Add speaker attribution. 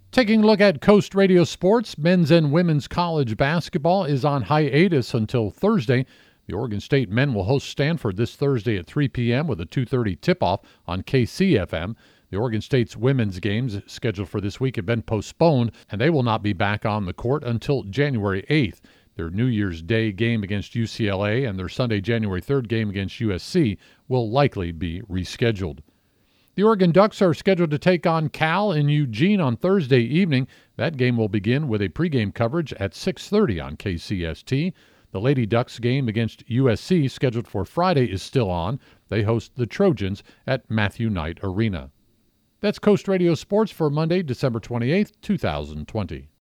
Speaker 1: Taking a look at Coast Radio Sports, men's and women's college basketball is on hiatus until Thursday. The Oregon State men will host Stanford this Thursday at 3 p.m. with a 2:30 tip-off on KCFM. The Oregon State's women's games scheduled for this week have been postponed, and they will not be back on the court until January 8th. Their New Year's Day game against UCLA and their Sunday, January 3rd game against USC will likely be rescheduled. The Oregon Ducks are scheduled to take on Cal in Eugene on Thursday evening. That game will begin with a pregame coverage at 6:30 on KCST. The Lady Ducks game against USC, scheduled for Friday, is still on. They host the Trojans at Matthew Knight Arena. That's Coast Radio Sports for Monday, December 28th, 2020.